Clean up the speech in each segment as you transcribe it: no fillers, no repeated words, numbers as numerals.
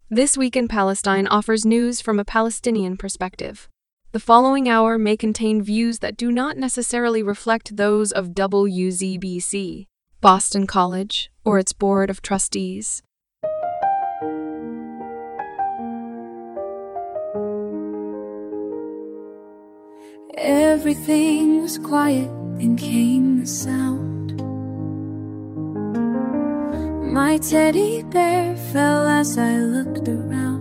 This Week in Palestine offers news from a Palestinian perspective. The following hour may contain views that do not necessarily reflect those of WZBC, Boston College, or its Board of Trustees. Everything was quiet and came the sound. My teddy bear fell as I looked around.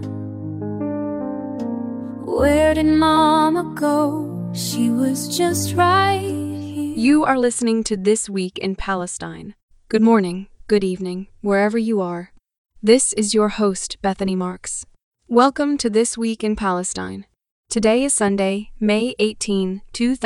Where did Mama go? She was just right here. You are listening to This Week in Palestine. Good morning, good evening, wherever you are. This is your host, Bethany Marks. Welcome to This Week in Palestine. Today is Sunday, May 18,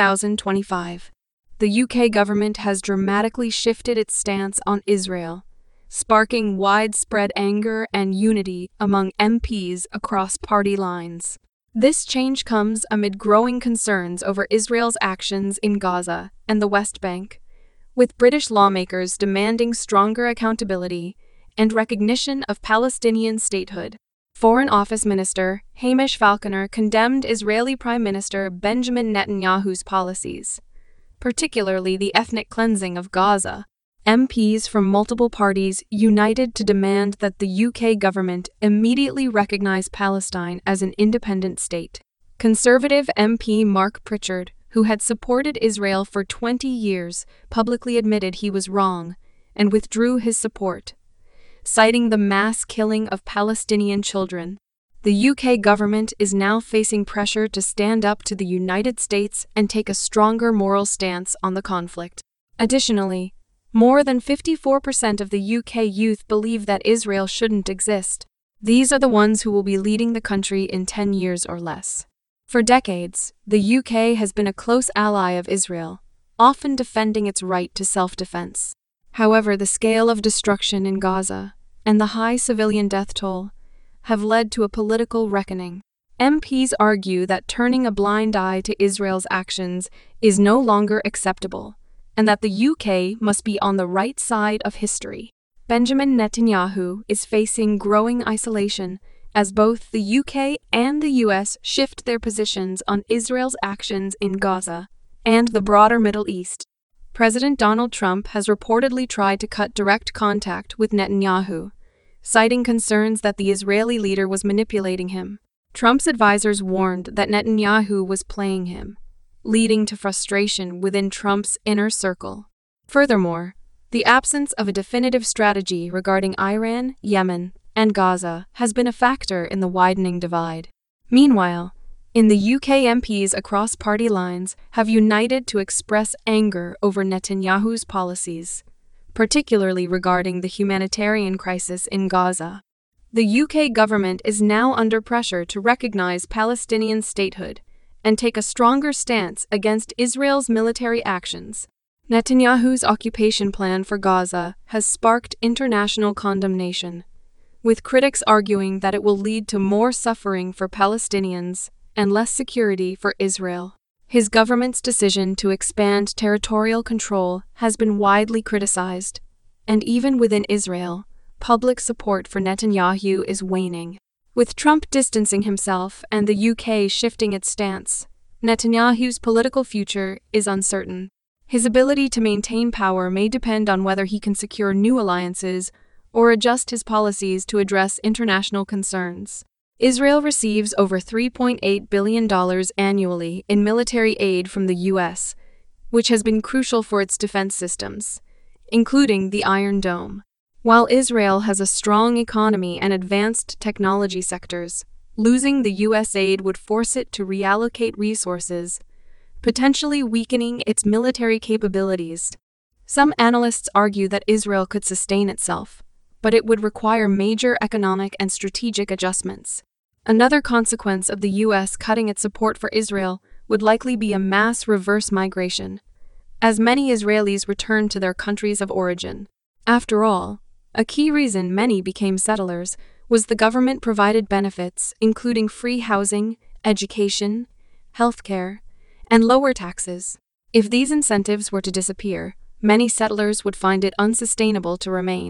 2025. The UK government has dramatically shifted its stance on Israel, sparking widespread anger and unity among MPs across party lines. This change comes amid growing concerns over Israel's actions in Gaza and the West Bank, with British lawmakers demanding stronger accountability and recognition of Palestinian statehood. Foreign Office Minister Hamish Falconer condemned Israeli Prime Minister Benjamin Netanyahu's policies, particularly the ethnic cleansing of Gaza. MPs from multiple parties united to demand that the UK government immediately recognize Palestine as an independent state. Conservative MP Mark Pritchard, who had supported Israel for 20 years, publicly admitted he was wrong and withdrew his support, citing the mass killing of Palestinian children. The UK government is now facing pressure to stand up to the United States and take a stronger moral stance on the conflict. Additionally, more than 54% of the UK youth believe that Israel shouldn't exist. These are the ones who will be leading the country in 10 years or less. For decades, the UK has been a close ally of Israel, often defending its right to self-defense. However, the scale of destruction in Gaza and the high civilian death toll have led to a political reckoning. MPs argue that turning a blind eye to Israel's actions is no longer acceptable, and that the UK must be on the right side of history. Benjamin Netanyahu is facing growing isolation as both the UK and the US shift their positions on Israel's actions in Gaza and the broader Middle East. President Donald Trump has reportedly tried to cut direct contact with Netanyahu, citing concerns that the Israeli leader was manipulating him. Trump's advisors warned that Netanyahu was playing him, leading to frustration within Trump's inner circle. Furthermore, the absence of a definitive strategy regarding Iran, Yemen, and Gaza has been a factor in the widening divide. Meanwhile, in the UK, MPs across party lines have united to express anger over Netanyahu's policies, particularly regarding the humanitarian crisis in Gaza. The UK government is now under pressure to recognize Palestinian statehood and take a stronger stance against Israel's military actions. Netanyahu's occupation plan for Gaza has sparked international condemnation, with critics arguing that it will lead to more suffering for Palestinians and less security for Israel. His government's decision to expand territorial control has been widely criticized, and even within Israel, public support for Netanyahu is waning. With Trump distancing himself and the UK shifting its stance, Netanyahu's political future is uncertain. His ability to maintain power may depend on whether he can secure new alliances or adjust his policies to address international concerns. Israel receives over $3.8 billion annually in military aid from the US, which has been crucial for its defense systems, including the Iron Dome. While Israel has a strong economy and advanced technology sectors, losing the US aid would force it to reallocate resources, potentially weakening its military capabilities. Some analysts argue that Israel could sustain itself, but it would require major economic and strategic adjustments. Another consequence of the US cutting its support for Israel would likely be a mass reverse migration, as many Israelis return to their countries of origin. After all, a key reason many became settlers was the government-provided benefits, including free housing, education, healthcare, and lower taxes. If these incentives were to disappear, many settlers would find it unsustainable to remain,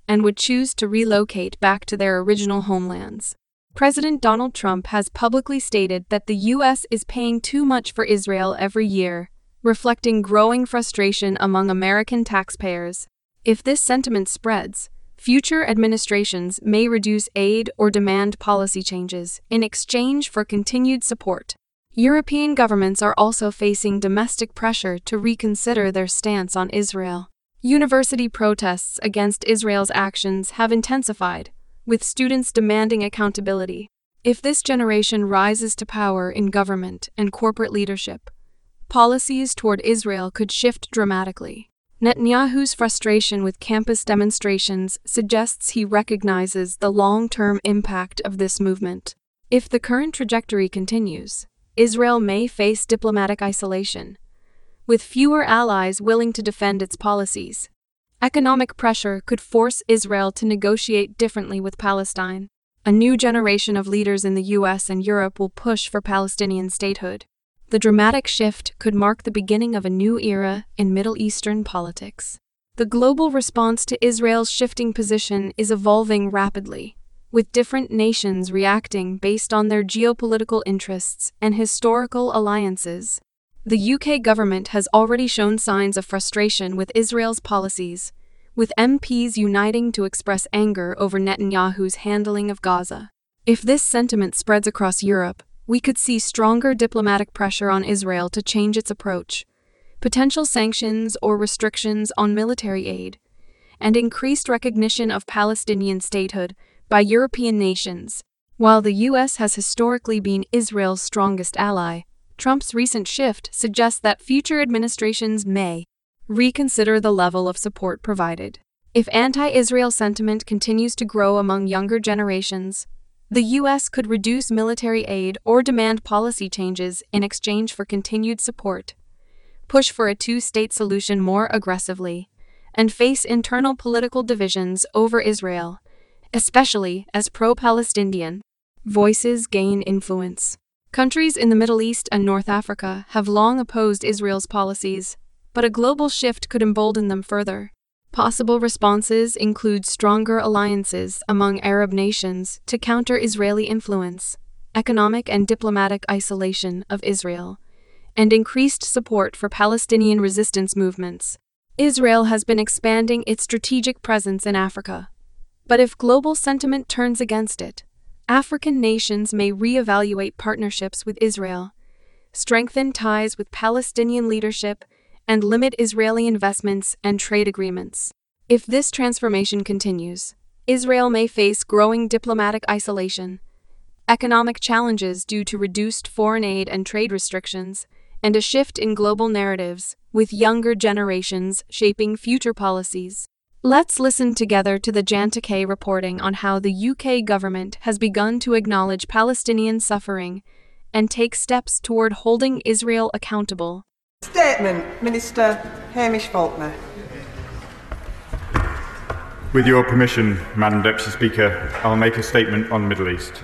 and would choose to relocate back to their original homelands. President Donald Trump has publicly stated that the U.S. is paying too much for Israel every year, reflecting growing frustration among American taxpayers. If this sentiment spreads, future administrations may reduce aid or demand policy changes in exchange for continued support. European governments are also facing domestic pressure to reconsider their stance on Israel. University protests against Israel's actions have intensified, with students demanding accountability. If this generation rises to power in government and corporate leadership, policies toward Israel could shift dramatically. Netanyahu's frustration with campus demonstrations suggests he recognizes the long-term impact of this movement. If the current trajectory continues, Israel may face diplomatic isolation, with fewer allies willing to defend its policies. Economic pressure could force Israel to negotiate differently with Palestine. A new generation of leaders in the US and Europe will push for Palestinian statehood. The dramatic shift could mark the beginning of a new era in Middle Eastern politics. The global response to Israel's shifting position is evolving rapidly, with different nations reacting based on their geopolitical interests and historical alliances. The UK government has already shown signs of frustration with Israel's policies, with MPs uniting to express anger over Netanyahu's handling of Gaza. If this sentiment spreads across Europe, we could see stronger diplomatic pressure on Israel to change its approach, potential sanctions or restrictions on military aid, and increased recognition of Palestinian statehood by European nations. While the U.S. has historically been Israel's strongest ally, Trump's recent shift suggests that future administrations may reconsider the level of support provided. If anti-Israel sentiment continues to grow among younger generations, the U.S. could reduce military aid or demand policy changes in exchange for continued support, push for a two-state solution more aggressively, and face internal political divisions over Israel, especially as pro-Palestinian voices gain influence. Countries in the Middle East and North Africa have long opposed Israel's policies, but a global shift could embolden them further. Possible responses include stronger alliances among Arab nations to counter Israeli influence, economic and diplomatic isolation of Israel, and increased support for Palestinian resistance movements. Israel has been expanding its strategic presence in Africa, but if global sentiment turns against it, African nations may reevaluate partnerships with Israel, strengthen ties with Palestinian leadership, and limit Israeli investments and trade agreements. If this transformation continues, Israel may face growing diplomatic isolation, economic challenges due to reduced foreign aid and trade restrictions, and a shift in global narratives, with younger generations shaping future policies. Let's listen together to the Jan Takei reporting on how the UK government has begun to acknowledge Palestinian suffering and take steps toward holding Israel accountable. Statement, Minister Hamish Faulkner. With your permission, Madam Deputy Speaker, I'll make a statement on the Middle East.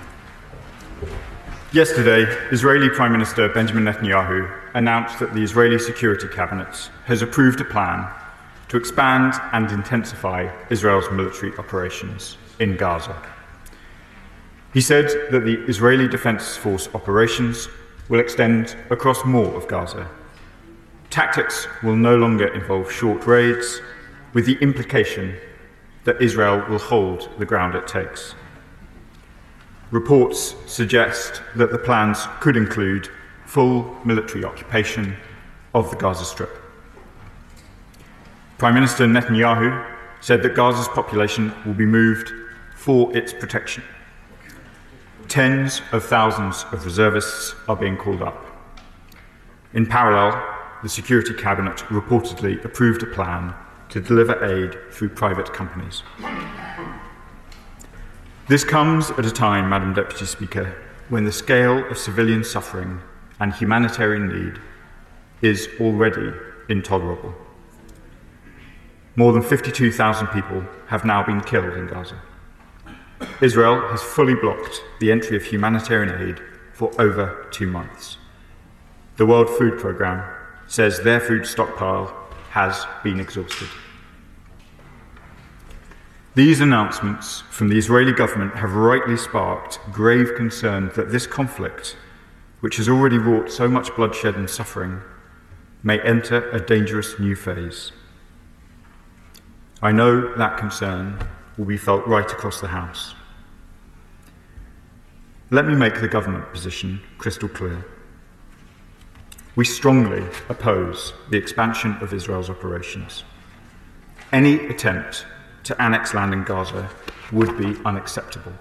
Yesterday, Israeli Prime Minister Benjamin Netanyahu announced that the Israeli Security Cabinet has approved a plan to expand and intensify Israel's military operations in Gaza. He said that the Israeli Defense Force operations will extend across more of Gaza. Tactics will no longer involve short raids, with the implication that Israel will hold the ground it takes. Reports suggest that the plans could include full military occupation of the Gaza Strip. Prime Minister Netanyahu said that Gaza's population will be moved for its protection. Tens of thousands of reservists are being called up. In parallel, the Security Cabinet reportedly approved a plan to deliver aid through private companies. This comes at a time, Madam Deputy Speaker, when the scale of civilian suffering and humanitarian need is already intolerable. More than 52,000 people have now been killed in Gaza. Israel has fully blocked the entry of humanitarian aid for over 2 months. The World Food Programme says their food stockpile has been exhausted. These announcements from the Israeli government have rightly sparked grave concern that this conflict, which has already wrought so much bloodshed and suffering, may enter a dangerous new phase. I know that concern will be felt right across the House. Let me make the government position crystal clear. We strongly oppose the expansion of Israel's operations. Any attempt to annex land in Gaza would be unacceptable.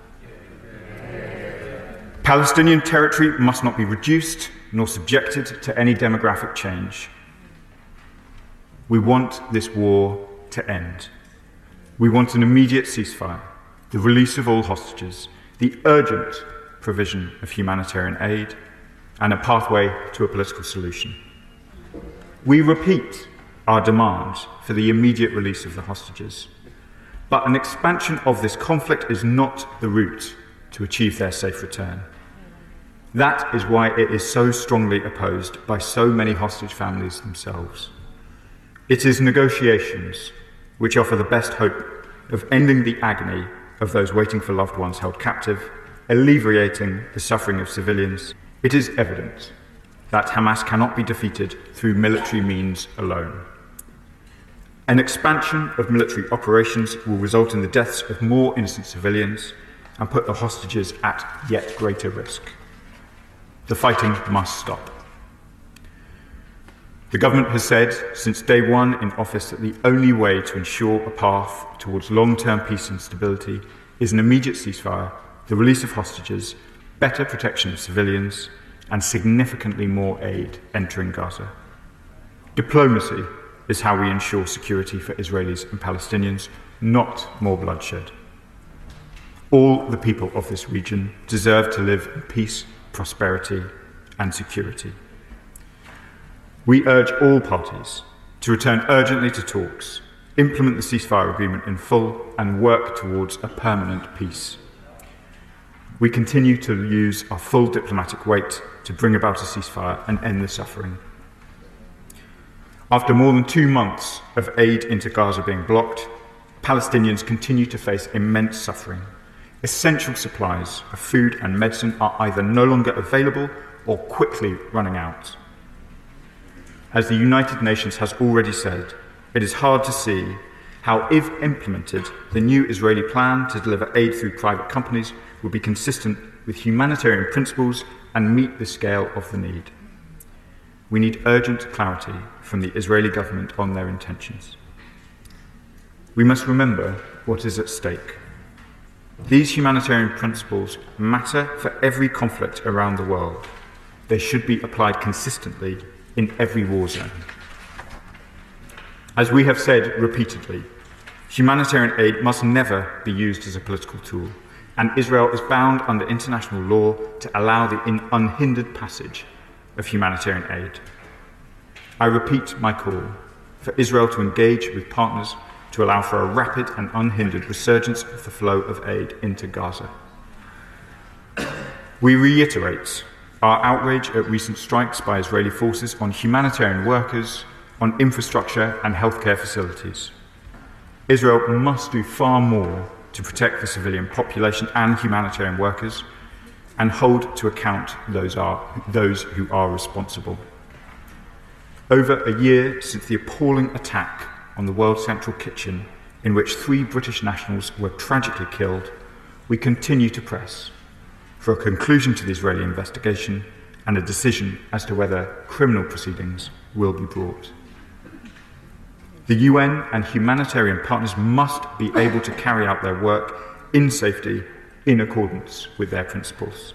Palestinian territory must not be reduced nor subjected to any demographic change. We want this war to end. We want an immediate ceasefire, the release of all hostages, the urgent provision of humanitarian aid, and a pathway to a political solution. We repeat our demand for the immediate release of the hostages, but an expansion of this conflict is not the route to achieve their safe return. That is why it is so strongly opposed by so many hostage families themselves. It is negotiations which offer the best hope of ending the agony of those waiting for loved ones held captive, alleviating the suffering of civilians. It is evident that Hamas cannot be defeated through military means alone. An expansion of military operations will result in the deaths of more innocent civilians and put the hostages at yet greater risk. The fighting must stop. The government has said since day one in office that the only way to ensure a path towards long-term peace and stability is an immediate ceasefire, the release of hostages, better protection of civilians, and significantly more aid entering Gaza. Diplomacy is how we ensure security for Israelis and Palestinians, not more bloodshed. All the people of this region deserve to live in peace, prosperity, and security. We urge all parties to return urgently to talks, implement the ceasefire agreement in full, and work towards a permanent peace. We continue to use our full diplomatic weight to bring about a ceasefire and end the suffering. After more than 2 months of aid into Gaza being blocked, Palestinians continue to face immense suffering. Essential supplies of food and medicine are either no longer available or quickly running out. As the United Nations has already said, it is hard to see how, if implemented, the new Israeli plan to deliver aid through private companies will be consistent with humanitarian principles and meet the scale of the need. We need urgent clarity from the Israeli government on their intentions. We must remember what is at stake. These humanitarian principles matter for every conflict around the world. They should be applied consistently in every war zone. As we have said repeatedly, humanitarian aid must never be used as a political tool, and Israel is bound under international law to allow the unhindered passage of humanitarian aid. I repeat my call for Israel to engage with partners to allow for a rapid and unhindered resurgence of the flow of aid into Gaza. We reiterate our outrage at recent strikes by Israeli forces on humanitarian workers, on infrastructure and healthcare facilities. Israel must do far more to protect the civilian population and humanitarian workers, and hold to account those who are responsible. Over a year since the appalling attack on the World Central Kitchen, in which 3 British nationals were tragically killed, we continue to press for a conclusion to the Israeli investigation and a decision as to whether criminal proceedings will be brought. The UN and humanitarian partners must be able to carry out their work in safety in accordance with their principles.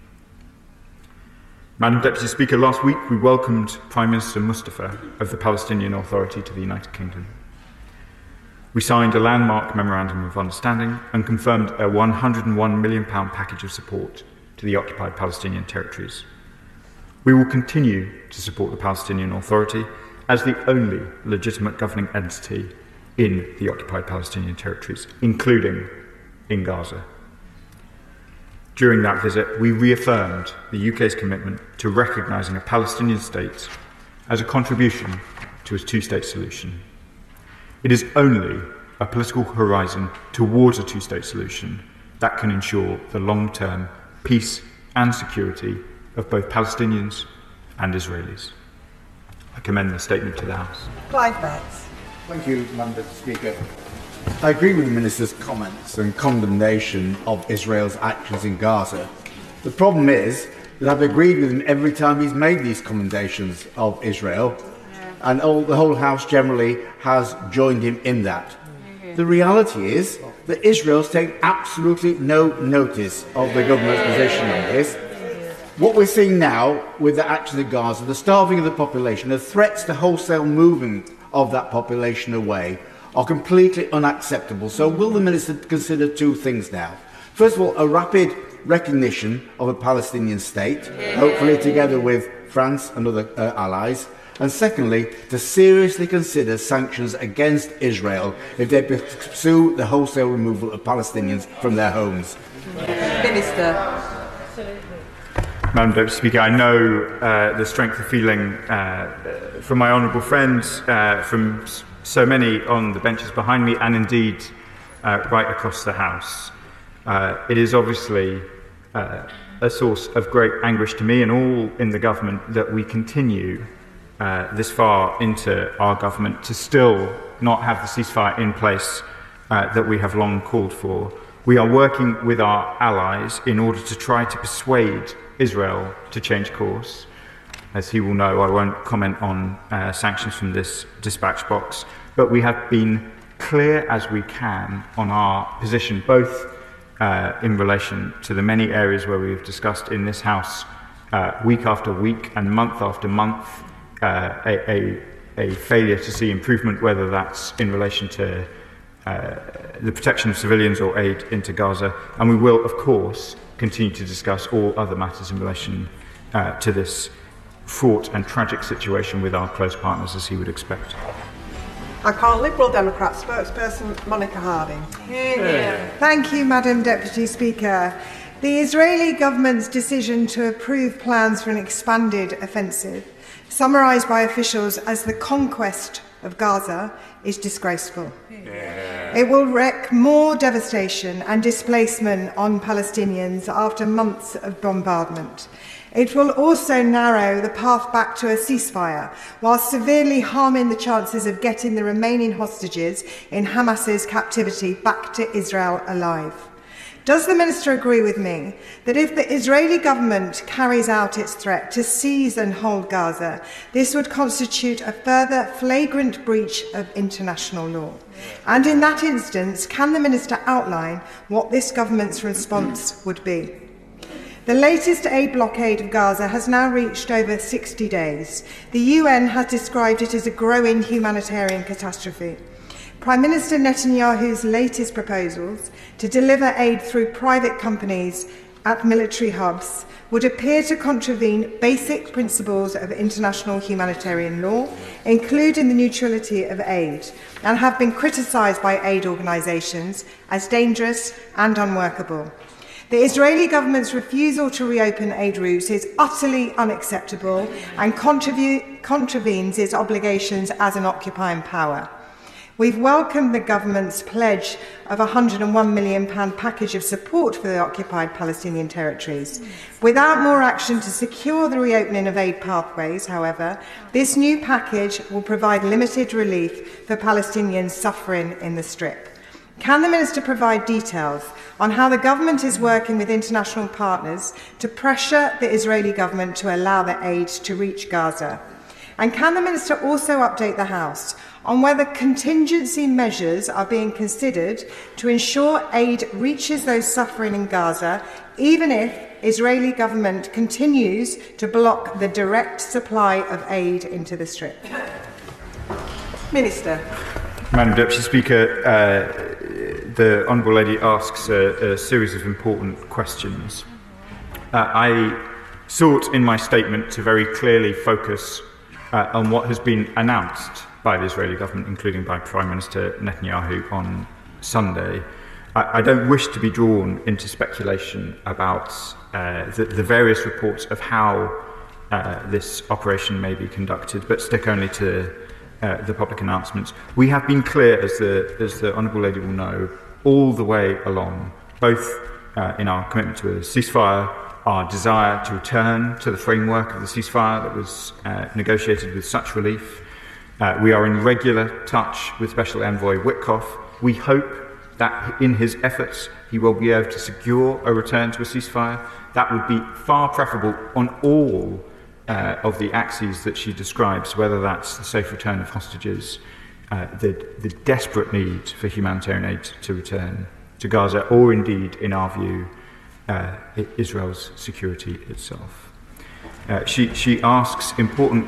Madam Deputy Speaker, last week we welcomed Prime Minister Mustafa of the Palestinian Authority to the United Kingdom. We signed a landmark Memorandum of Understanding and confirmed a £101 million package of support to the occupied Palestinian territories. We will continue to support the Palestinian Authority as the only legitimate governing entity in the occupied Palestinian territories, including in Gaza. During that visit, we reaffirmed the UK's commitment to recognising a Palestinian state as a contribution to a 2-state solution. It is only a political horizon towards a two-state solution that can ensure the long-term peace and security of both Palestinians and Israelis. I commend the statement to the House. Clive Betts. Thank you, Madam Speaker. I agree with the Minister's comments and condemnation of Israel's actions in Gaza. The problem is that I've agreed with him every time he's made these commendations of Israel, and the whole House generally has joined him in that. The reality is that Israel's taken absolutely no notice of the government's position on this. What we're seeing now with the actions in Gaza, the starving of the population, the threats to wholesale movement of that population away are completely unacceptable. So will the Minister consider two things now? First of all, a rapid recognition of a Palestinian state, hopefully together with France and other allies, and secondly, to seriously consider sanctions against Israel if they pursue the wholesale removal of Palestinians from their homes. Minister. Madam Deputy Speaker, I know the strength of feeling from my honourable friends, from so many on the benches behind me, and indeed right across the House. It is obviously a source of great anguish to me and all in the government that we continue this far into our government to still not have the ceasefire in place that we have long called for. We are working with our allies in order to try to persuade Israel to change course. As he will know, I won't comment on sanctions from this dispatch box, but we have been clear as we can on our position, both in relation to the many areas where we have discussed in this House week after week and month after month a failure to see improvement, whether that's in relation to the protection of civilians or aid into Gaza. And we will, of course, continue to discuss all other matters in relation to this fraught and tragic situation with our close partners, as he would expect. I call Liberal Democrat spokesperson Monica Harding. Thank you, Madam Deputy Speaker. The Israeli government's decision to approve plans for an expanded offensive, summarised by officials as the conquest of Gaza, is disgraceful. It will wreak more devastation and displacement on Palestinians after months of bombardment. It will also narrow the path back to a ceasefire, while severely harming the chances of getting the remaining hostages in Hamas's captivity back to Israel alive. Does the Minister agree with me that if the Israeli government carries out its threat to seize and hold Gaza, this would constitute a further flagrant breach of international law? And in that instance, can the Minister outline what this government's response would be? The latest aid blockade of Gaza has now reached over 60 days. The UN has described it as a growing humanitarian catastrophe. Prime Minister Netanyahu's latest proposals to deliver aid through private companies at military hubs would appear to contravene basic principles of international humanitarian law, including the neutrality of aid, and have been criticised by aid organisations as dangerous and unworkable. The Israeli government's refusal to reopen aid routes is utterly unacceptable and contravenes its obligations as an occupying power. We've welcomed the government's pledge of a £101 million package of support for the occupied Palestinian territories. Without more action to secure the reopening of aid pathways, however, this new package will provide limited relief for Palestinians suffering in the Strip. Can the Minister provide details on how the government is working with international partners to pressure the Israeli government to allow the aid to reach Gaza? And can the Minister also update the House on whether contingency measures are being considered to ensure aid reaches those suffering in Gaza, even if Israeli government continues to block the direct supply of aid into the Strip? Minister. Madam Deputy Speaker, the Honourable Lady asks a series of important questions. I sought in my statement to very clearly focus on what has been announced by the Israeli government, including by Prime Minister Netanyahu on Sunday. I don't wish to be drawn into speculation about the various reports of how this operation may be conducted, but stick only to the public announcements. We have been clear, as the Honourable Lady will know, all the way along, both in our commitment to a ceasefire, our desire to return to the framework of the ceasefire that was negotiated with such relief. We are in regular touch with Special Envoy Witkoff. We hope that in his efforts he will be able to secure a return to a ceasefire. That would be far preferable on all of the axes that she describes, whether that's the safe return of hostages, the desperate need for humanitarian aid to return to Gaza, or indeed, in our view, Israel's security itself. She asks important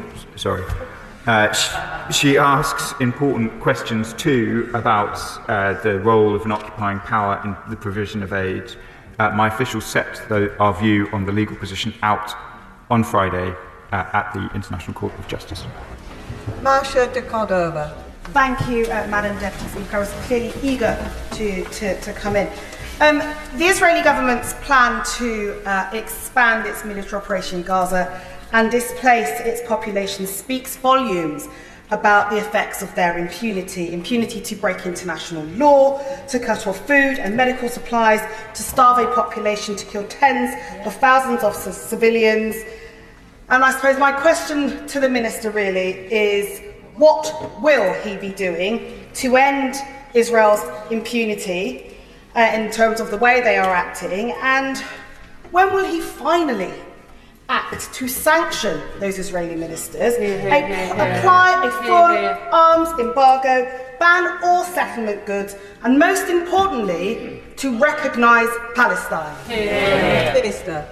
questions too about the role of an occupying power in the provision of aid. My officials set our view on the legal position out on Friday at the International Court of Justice. Marcia de Cordova. Thank you, Madam Deputy Speaker. I was clearly eager to come in. The Israeli government's plan to expand its military operation in Gaza and displace its population speaks volumes about the effects of their impunity to break international law, to cut off food and medical supplies, to starve a population, to kill tens of thousands of civilians. And I suppose my question to the Minister really is, what will he be doing to end Israel's impunity in terms of the way they are acting, and when will he finally act to sanction those Israeli ministers, apply a full arms embargo, ban all settlement goods, and most importantly, to recognise Palestine? Minister.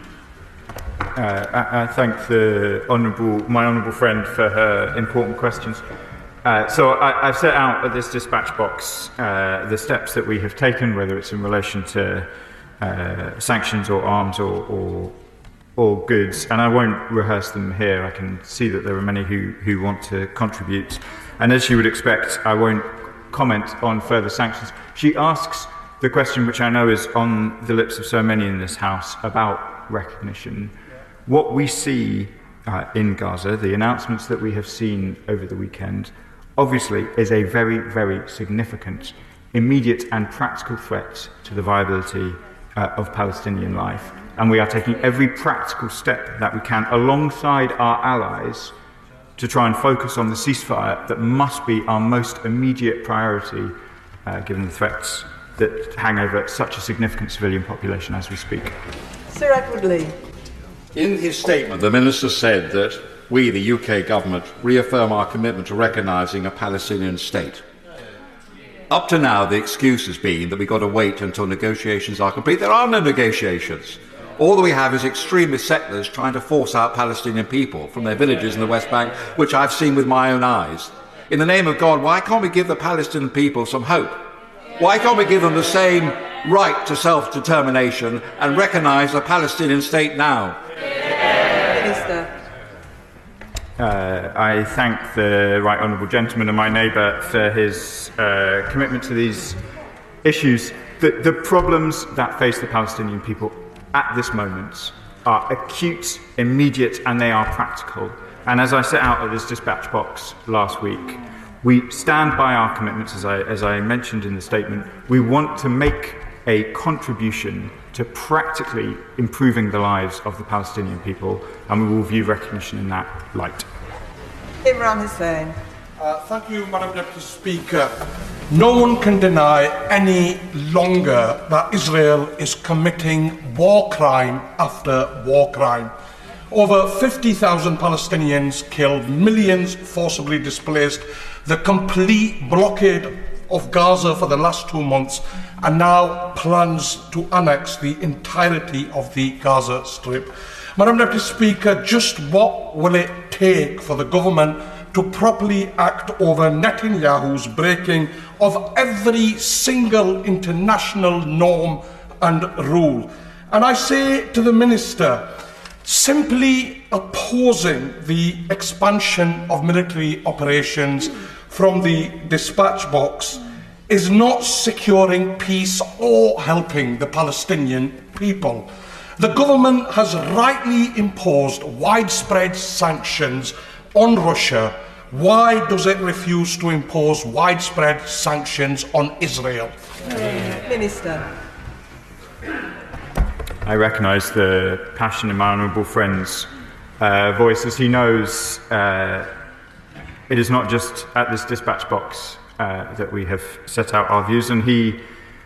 I thank my honourable friend for her important questions. So I've set out at this dispatch box the steps that we have taken, whether it's in relation to sanctions or arms or goods, and I won't rehearse them here. I can see that there are many who want to contribute, and as you would expect, I won't comment on further sanctions. She asks the question which I know is on the lips of so many in this House about recognition. What we see in Gaza, the announcements that we have seen over the weekend, obviously is a very, very significant, immediate and practical threat to the viability of Palestinian life. And we are taking every practical step that we can alongside our allies to try and focus on the ceasefire that must be our most immediate priority, given the threats that hang over such a significant civilian population as we speak. Sir Edward Lee. In his statement, the Minister said that we, the UK government, reaffirm our commitment to recognising a Palestinian state. Up to now, the excuse has been that we've got to wait until negotiations are complete. There are no negotiations. All that we have is extremist settlers trying to force out Palestinian people from their villages in the West Bank, which I've seen with my own eyes. In the name of God, why can't we give the Palestinian people some hope? Why can't we give them the same right to self-determination and recognise a Palestinian state now? Minister. I thank the right honourable gentleman and my neighbour for his commitment to these issues. The problems that face the Palestinian people at this moment are acute, immediate, and they are practical. And as I set out at this dispatch box last week, we stand by our commitments, as I mentioned in the statement. We want to make a contribution to practically improving the lives of the Palestinian people, and we will view recognition in that light. Imran Hussain. Thank you, Madam Deputy Speaker. No one can deny any longer that Israel is committing war crime after war crime. Over 50,000 Palestinians killed, millions forcibly displaced, the complete blockade of Gaza for the last 2 months, and now plans to annex the entirety of the Gaza Strip. Madam Deputy Speaker, just what will it take for the government to properly act over Netanyahu's breaking of every single international norm and rule? And I say to the Minister, simply opposing the expansion of military operations from the dispatch box is not securing peace or helping the Palestinian people. The government has rightly imposed widespread sanctions on Russia why does it refuse to impose widespread sanctions on Israel? Minister. I recognise the passion in my honourable friend's voice, as he knows it is not just at this dispatch box that we have set out our views, and he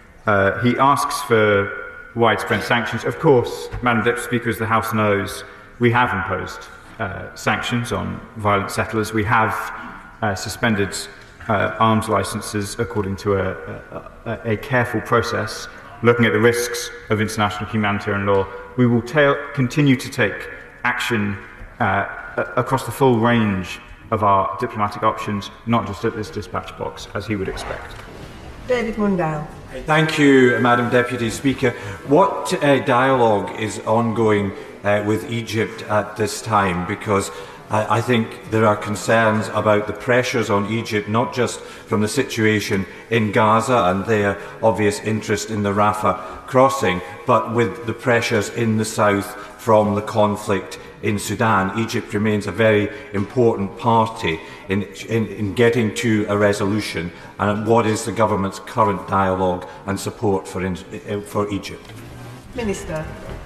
asks for widespread sanctions. Of course, Madam Deputy Speaker, as the House knows, we have imposed sanctions on violent settlers. We have suspended arms licences according to a careful process, looking at the risks of international humanitarian law. We will continue to take action across the full range of our diplomatic options, not just at this dispatch box, as he would expect. David Mundell. Thank you, Madam Deputy Speaker. What dialogue is ongoing with Egypt at this time? Because I think there are concerns about the pressures on Egypt, not just from the situation in Gaza and their obvious interest in the Rafah crossing, but with the pressures in the south from the conflict in Sudan. Egypt remains a very important party in getting to a resolution. And what is the government's current dialogue and support for Egypt? Minister.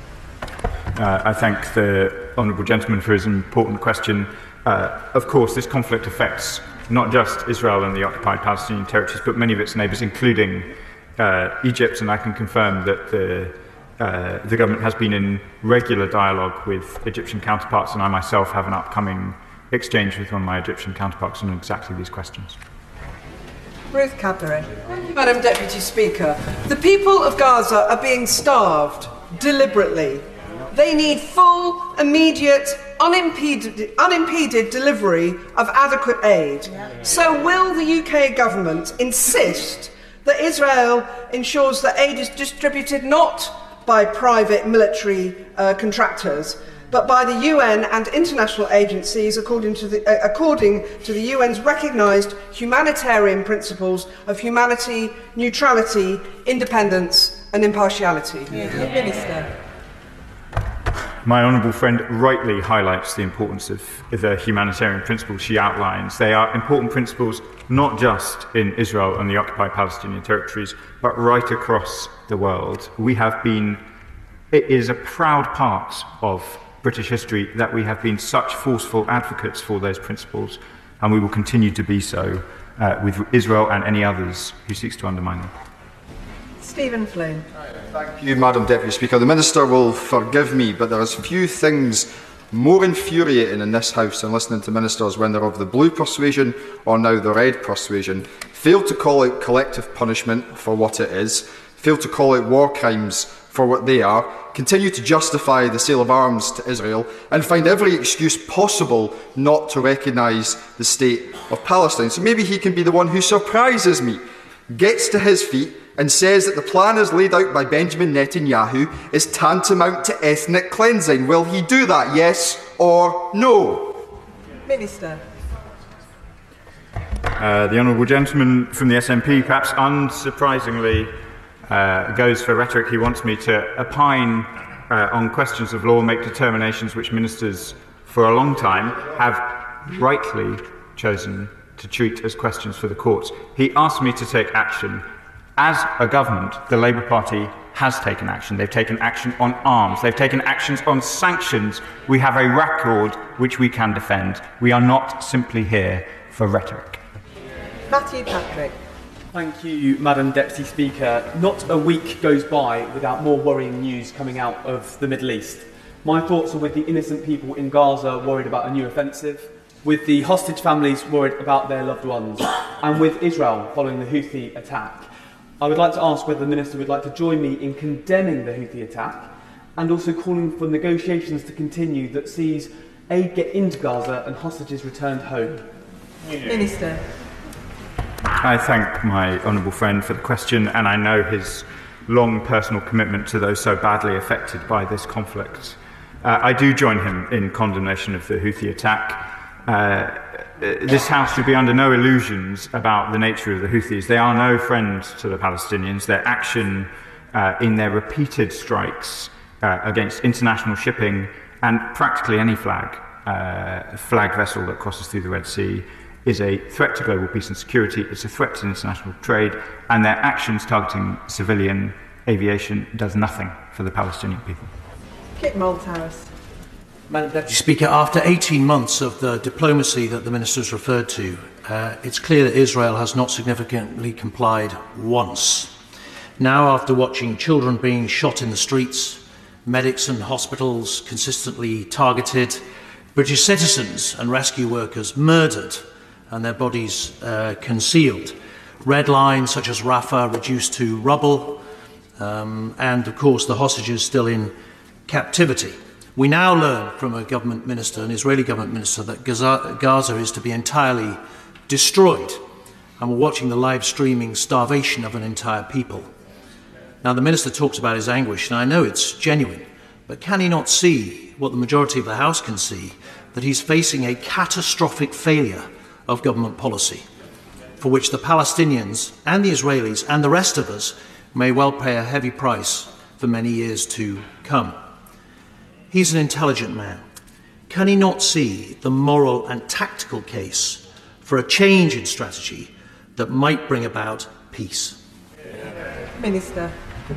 I thank the honourable gentleman for his important question. Of course, this conflict affects not just Israel and the occupied Palestinian territories, but many of its neighbours, including Egypt, and I can confirm that the government has been in regular dialogue with Egyptian counterparts, and I myself have an upcoming exchange with one of my Egyptian counterparts on exactly these questions. Ruth Cadbury. Madam Deputy Speaker, the people of Gaza are being starved deliberately. They need full, immediate, unimpeded delivery of adequate aid. So will the UK government insist that Israel ensures that aid is distributed not by private military contractors, but by the UN and international agencies according to the UN's recognised humanitarian principles of humanity, neutrality, independence and impartiality? Minister. My honourable friend rightly highlights the importance of the humanitarian principles she outlines. They are important principles not just in Israel and the occupied Palestinian territories, but right across the world. It is a proud part of British history that we have been such forceful advocates for those principles, and we will continue to be so with Israel and any others who seeks to undermine them. Stephen Flynn. Thank you, Madam Deputy Speaker. The Minister will forgive me, but there is few things more infuriating in this House than listening to ministers when they're of the blue persuasion or now the red persuasion, fail to call out collective punishment for what it is, fail to call out war crimes for what they are, continue to justify the sale of arms to Israel, and find every excuse possible not to recognise the state of Palestine. So maybe he can be the one who surprises me, gets to his feet and says that the plan as laid out by Benjamin Netanyahu is tantamount to ethnic cleansing. Will he do that, yes or no? Minister. The honourable gentleman from the SNP, perhaps unsurprisingly, goes for rhetoric. He wants me to opine on questions of law, make determinations which ministers for a long time have rightly chosen to treat as questions for the courts. He asked me to take action. As a government, the Labour Party has taken action. They've taken action on arms. They've taken actions on sanctions. We have a record which we can defend. We are not simply here for rhetoric. Matthew Patrick. Thank you, Madam Deputy Speaker. Not a week goes by without more worrying news coming out of the Middle East. My thoughts are with the innocent people in Gaza worried about a new offensive, with the hostage families worried about their loved ones, and with Israel following the Houthi attack. I would like to ask whether the Minister would like to join me in condemning the Houthi attack and also calling for negotiations to continue that sees aid get into Gaza and hostages returned home. Minister. I thank my honourable friend for the question, and I know his long personal commitment to those so badly affected by this conflict. I do join him in condemnation of the Houthi attack. This House should be under no illusions about the nature of the Houthis. They are no friends to the Palestinians. Their action in their repeated strikes against international shipping and practically any flag vessel that crosses through the Red Sea is a threat to global peace and security, it's a threat to international trade, and their actions targeting civilian aviation does nothing for the Palestinian people. Kit Malthouse. Madam Deputy Speaker, after 18 months of the diplomacy that the Minister has referred to, it's clear that Israel has not significantly complied once. Now, after watching children being shot in the streets, medics and hospitals consistently targeted, British citizens and rescue workers murdered and their bodies concealed, red lines such as Rafah reduced to rubble, and of course the hostages still in captivity. We now learn from a government minister, an Israeli government minister, that Gaza is to be entirely destroyed, and we're watching the live streaming starvation of an entire people. Now, the minister talks about his anguish, and I know it's genuine, but can he not see what the majority of the House can see, that he's facing a catastrophic failure of government policy, for which the Palestinians and the Israelis and the rest of us may well pay a heavy price for many years to come? He's an intelligent man. Can he not see the moral and tactical case for a change in strategy that might bring about peace? Minister.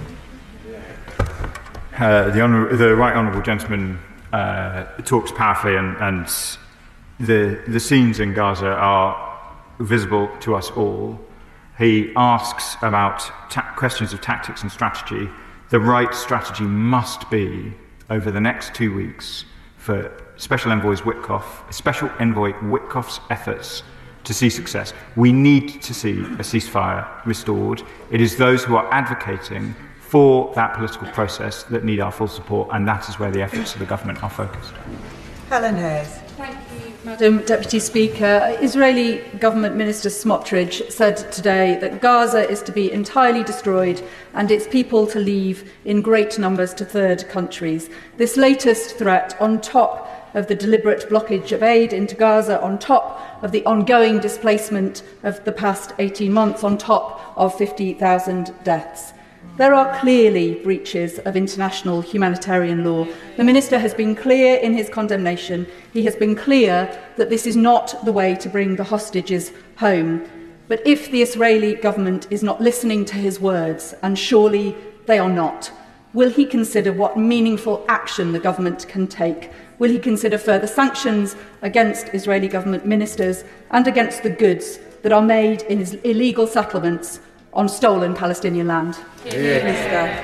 The right honourable gentleman talks powerfully, and the scenes in Gaza are visible to us all. He asks about questions of tactics and strategy. The right strategy must be, over the next 2 weeks, for Special Envoy Witkoff's efforts to see success. We need to see a ceasefire restored. It is those who are advocating for that political process that need our full support, and that is where the efforts of the government are focused. Helen Hayes. Thank you, Madam Deputy Speaker. Israeli Government Minister Smotrich said today that Gaza is to be entirely destroyed and its people to leave in great numbers to third countries. This latest threat, on top of the deliberate blockage of aid into Gaza, on top of the ongoing displacement of the past 18 months, on top of 50,000 deaths. There are clearly breaches of international humanitarian law. The Minister has been clear in his condemnation. He has been clear that this is not the way to bring the hostages home. But if the Israeli government is not listening to his words, and surely they are not, will he consider what meaningful action the government can take? Will he consider further sanctions against Israeli government ministers and against the goods that are made in his illegal settlements on stolen Palestinian land? Minister.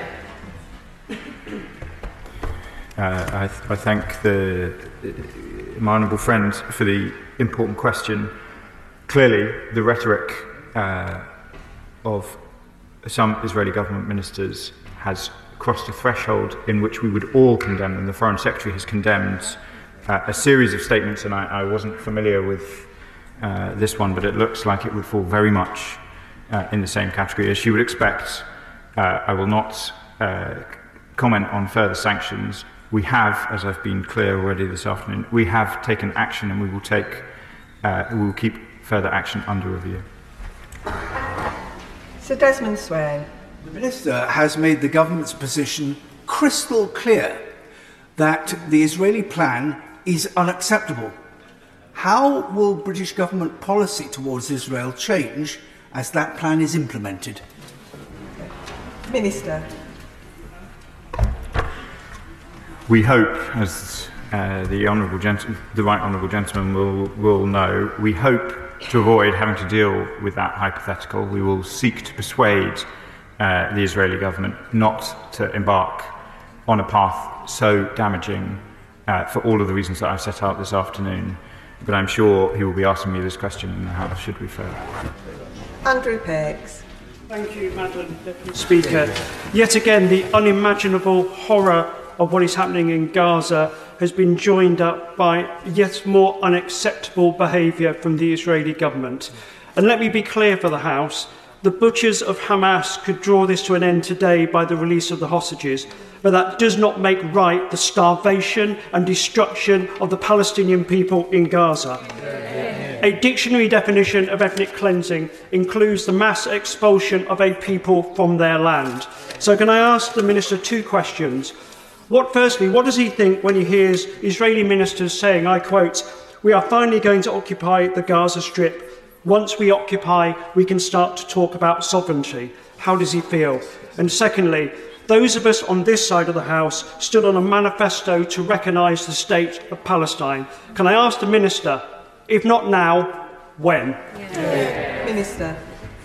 I thank my honourable friend for the important question. Clearly, the rhetoric of some Israeli government ministers has crossed a threshold in which we would all condemn them. The Foreign Secretary has condemned a series of statements, and I wasn't familiar with this one, but it looks like it would fall very much in the same category. As you would expect, I will not comment on further sanctions. We have, as I've been clear already this afternoon, we have taken action, and we will keep further action under review. Sir Desmond Swayne. The Minister has made the government's position crystal clear that the Israeli plan is unacceptable. How will British government policy towards Israel change as that plan is implemented? Minister. We hope, as the right honourable gentleman will know, we hope to avoid having to deal with that hypothetical. We will seek to persuade the Israeli government not to embark on a path so damaging for all of the reasons that I've set out this afternoon. But I'm sure he will be asking me this question in the House should we fail. Andrew Pegs. Thank you, Madam Deputy Speaker. Yet again, the unimaginable horror of what is happening in Gaza has been joined up by yet more unacceptable behaviour from the Israeli government. And let me be clear for the House, the butchers of Hamas could draw this to an end today by the release of the hostages, but that does not make right the starvation and destruction of the Palestinian people in Gaza. A dictionary definition of ethnic cleansing includes the mass expulsion of a people from their land. So can I ask the Minister two questions? Firstly, what does he think when he hears Israeli ministers saying, I quote, We are finally going to occupy the Gaza Strip. Once we occupy, we can start to talk about sovereignty. How does he feel? And secondly, those of us on this side of the House stood on a manifesto to recognise the state of Palestine. Can I ask the Minister, if not now, when? Minister.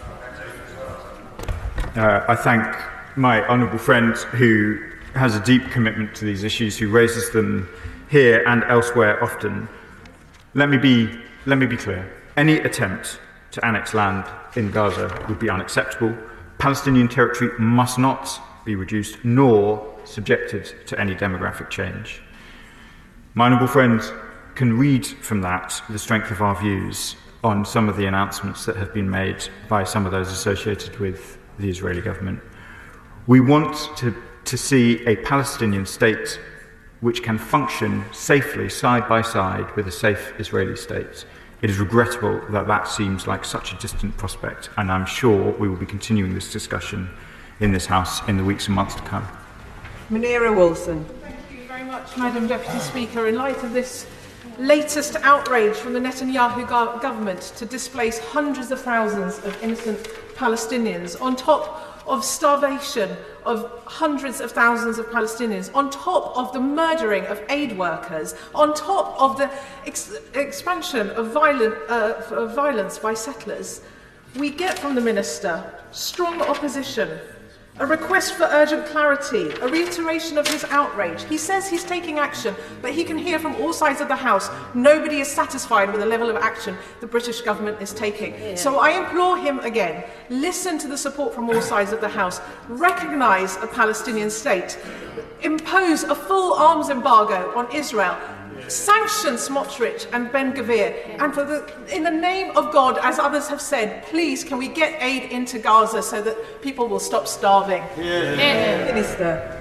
I thank my honourable friend who has a deep commitment to these issues, who raises them here and elsewhere often. Let me be clear. Any attempt to annex land in Gaza would be unacceptable. Palestinian territory must not be reduced nor subjected to any demographic change. My honourable friend can read from that the strength of our views on some of the announcements that have been made by some of those associated with the Israeli government. We want to see a Palestinian state which can function safely side by side with a safe Israeli state. It is regrettable that that seems like such a distant prospect, and I'm sure we will be continuing this discussion in this House in the weeks and months to come. Munira Wilson. Thank you very much, Madam Deputy Speaker. In light of this latest outrage from the Netanyahu government to displace hundreds of thousands of innocent Palestinians, on top of starvation of hundreds of thousands of Palestinians, on top of the murdering of aid workers, on top of the expansion of violence by settlers, we get from the Minister strong opposition, a request for urgent clarity, a reiteration of his outrage. He says he's taking action, but he can hear from all sides of the House nobody is satisfied with the level of action the British government is taking. So I implore him again, listen to the support from all sides of the House, recognise a Palestinian state, impose a full arms embargo on Israel, sanction Smotrich and Ben-Gvir, and in the name of God, as others have said, please can we get aid into Gaza so that people will stop starving? Minister.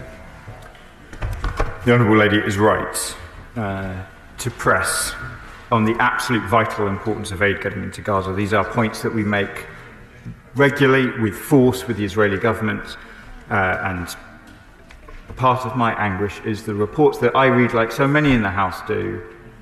The Honourable Lady is right to press on the absolute vital importance of aid getting into Gaza. These are points that we make regularly with force with the Israeli government, and part of my anguish is the reports that I read, like so many in the House do,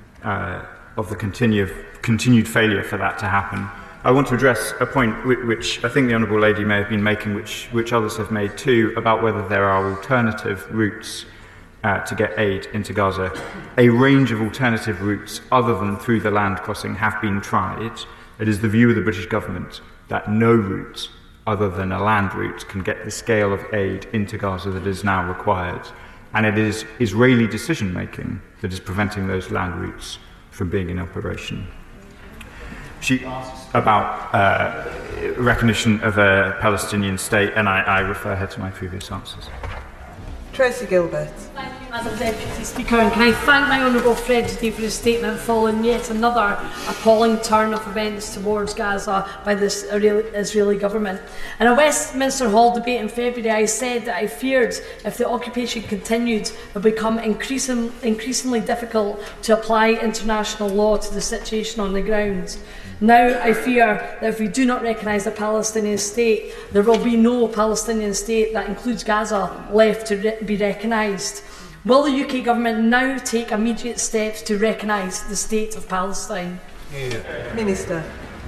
of the continued failure for that to happen. I want to address a point which I think the Honourable Lady may have been making, which others have made too, about whether there are alternative routes to get aid into Gaza. A range of alternative routes other than through the land crossing have been tried. It is the view of the British government that no route other than a land route can get the scale of aid into Gaza that is now required. And it is Israeli decision-making that is preventing those land routes from being in operation. She asks about recognition of a Palestinian state, and I refer her to my previous answers. Tracy Gilbert. Thank you, Madam Deputy Speaker, and can I thank my honourable friend today for his statement following yet another appalling turn of events towards Gaza by this Israeli government. In a Westminster Hall debate in February, I said that I feared if the occupation continued, it would become increasingly difficult to apply international law to the situation on the ground. Now I fear that if we do not recognise a Palestinian state, there will be no Palestinian state that includes Gaza left to be recognised. Will the UK government now take immediate steps to recognise the state of Palestine? Minister.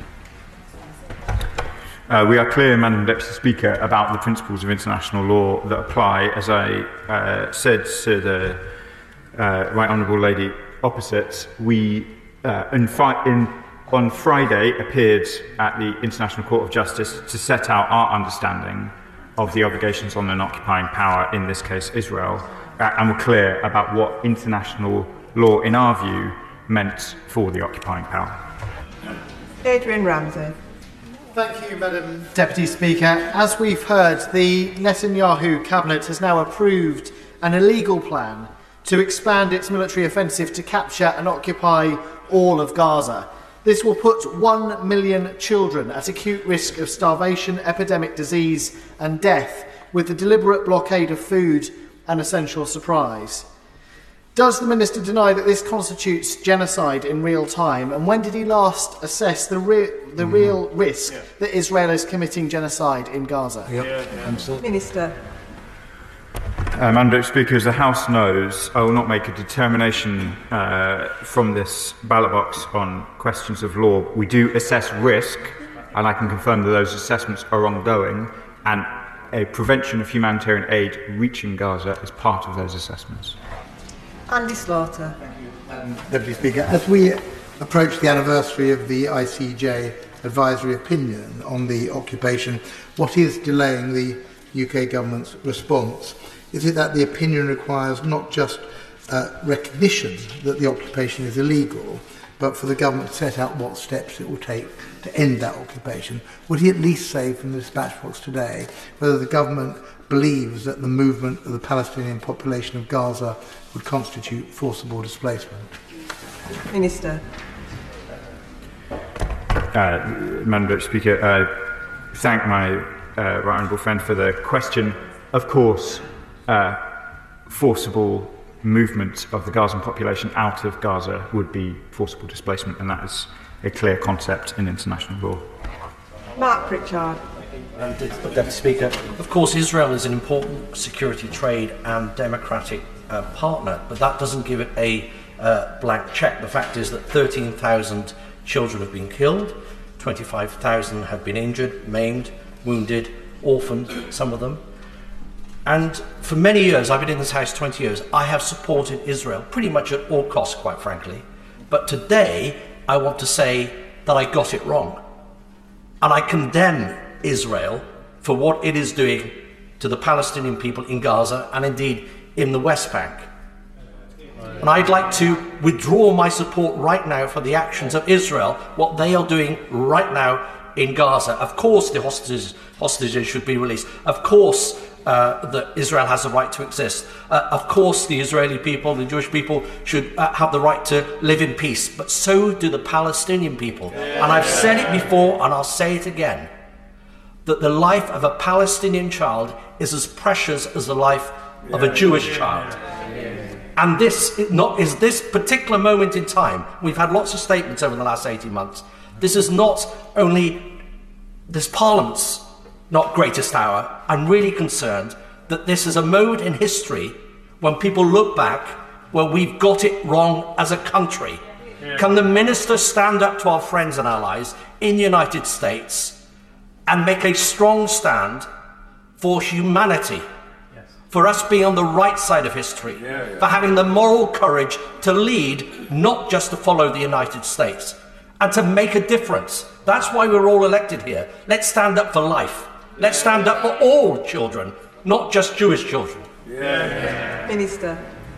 We are clear, Madam Deputy Speaker, about the principles of international law that apply. As I said to the Right Honourable Lady opposite, we on Friday appeared at the International Court of Justice to set out our understanding of the obligations on an occupying power, in this case Israel, and we're clear about what international law, in our view, meant for the occupying power. Adrian Ramsey. Thank you, Madam Deputy Speaker. As we've heard, the Netanyahu cabinet has now approved an illegal plan to expand its military offensive to capture and occupy all of Gaza. This will put 1 million children at acute risk of starvation, epidemic disease and death, with the deliberate blockade of food and essential supplies. Does the Minister deny that this constitutes genocide in real time? And when did he last assess the real risk that Israel is committing genocide in Gaza? Minister. Madam Deputy Speaker, as the House knows, I will not make a determination from this ballot box on questions of law. We do assess risk, and I can confirm that those assessments are ongoing, and a prevention of humanitarian aid reaching Gaza is part of those assessments. Andy Slaughter. Deputy Speaker, as we approach the anniversary of the ICJ advisory opinion on the occupation, what is delaying the UK government's response? Is it that the opinion requires not just recognition that the occupation is illegal, but for the government to set out what steps it will take to end that occupation? Would he at least say from the dispatch box today whether the government believes that the movement of the Palestinian population of Gaza would constitute forcible displacement? Minister. Madam Deputy Speaker, I thank my right honourable friend for the question. Of course, forcible movement of the Gazan population out of Gaza would be forcible displacement, and that is a clear concept in international law. Mark Pritchard. Deputy Speaker, of course Israel is an important security, trade and democratic partner, but that doesn't give it a blank cheque. The fact is that 13,000 children have been killed, 25,000 have been injured, maimed, wounded, orphaned, some of them. And for many years, I've been in this House 20 years, I have supported Israel pretty much at all costs, quite frankly. But today, I want to say that I got it wrong. And I condemn Israel for what it is doing to the Palestinian people in Gaza and indeed in the West Bank. And I'd like to withdraw my support right now for the actions of Israel, what they are doing right now in Gaza. Of course the hostages should be released. Of course that Israel has a right to exist. Of course the Israeli people, the Jewish people should have the right to live in peace, but so do the Palestinian people. And I've said it before and I'll say it again, that the life of a Palestinian child is as precious as the life of a Jewish child. And this is this particular moment in time, we've had lots of statements over the last 18 months, this is not only this Parliament's not greatest hour. I'm really concerned that this is a moment in history when people look back where we've got it wrong as a country. Can the Minister stand up to our friends and allies in the United States and make a strong stand for humanity, for us being on the right side of history, for having the moral courage to lead, not just to follow the United States, and to make a difference? That's why we're all elected here. Let's stand up for life. Let's stand up for all children, not just Jewish children. Minister.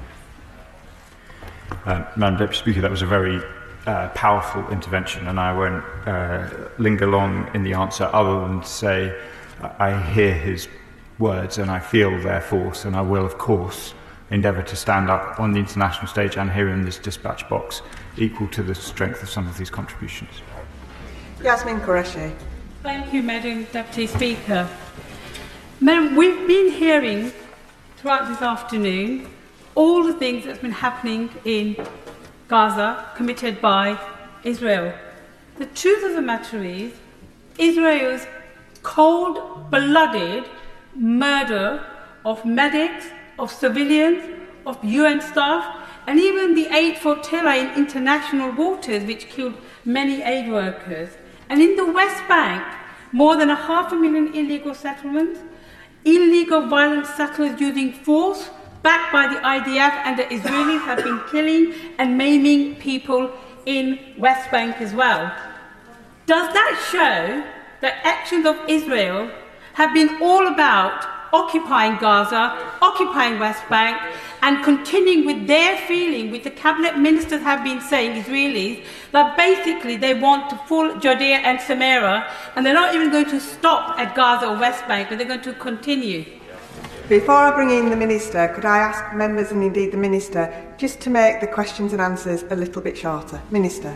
Madam Deputy Speaker, that was a very powerful intervention, and I won't linger long in the answer other than to say I hear his words and I feel their force, and I will, of course, endeavour to stand up on the international stage and here in this dispatch box equal to the strength of some of these contributions. Yasmin Qureshi. Thank you, Madam Deputy Speaker. Madam, we've been hearing throughout this afternoon all the things that's been happening in Gaza committed by Israel. The truth of the matter is Israel's cold-blooded murder of medics, of civilians, of UN staff, and even the aid flotilla in international waters, which killed many aid workers. And in the West Bank, more than 500,000 illegal settlements, illegal violent settlers using force, backed by the IDF, and the Israelis have been killing and maiming people in West Bank as well. Does that show that actions of Israel have been all about occupying Gaza, occupying West Bank, and continuing with their feeling, which the cabinet ministers have been saying, Israelis, that basically they want to full Judea and Samaria, and they're not even going to stop at Gaza or West Bank, but they're going to continue. Before I bring in the Minister, could I ask members and indeed the Minister just to make the questions and answers a little bit shorter? Minister.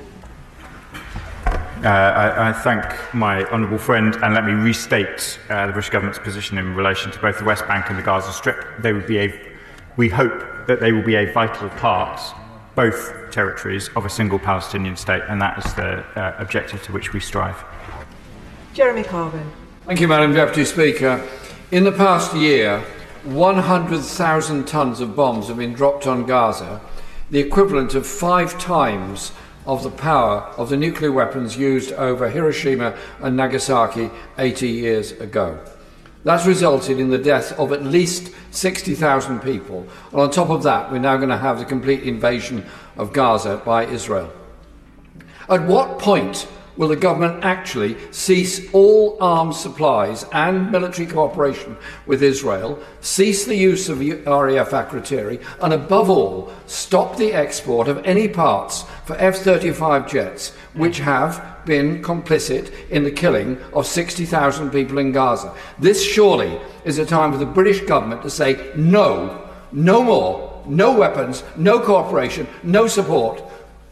I thank my honourable friend, and let me restate the British Government's position in relation to both the West Bank and the Gaza Strip. We hope that they will be a vital part, both territories, of a single Palestinian state, and that is the objective to which we strive. Jeremy Corbyn. Thank you, Madam Deputy Speaker. In the past year, 100,000 tons of bombs have been dropped on Gaza, the equivalent of 5 times of the power of the nuclear weapons used over Hiroshima and Nagasaki 80 years ago. That's resulted in the death of at least 60,000 people. And on top of that, we're now going to have the complete invasion of Gaza by Israel. At what point will the government actually cease all arms supplies and military cooperation with Israel, cease the use of RAF Akrotiri, and above all, stop the export of any parts for F-35 jets, which have been complicit in the killing of 60,000 people in Gaza? This surely is a time for the British government to say no, no more, no weapons, no cooperation, no support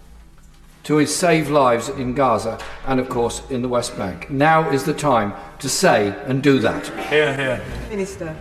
to save lives in Gaza and, of course, in the West Bank. Now is the time to say and do that. Hear, hear. Minister.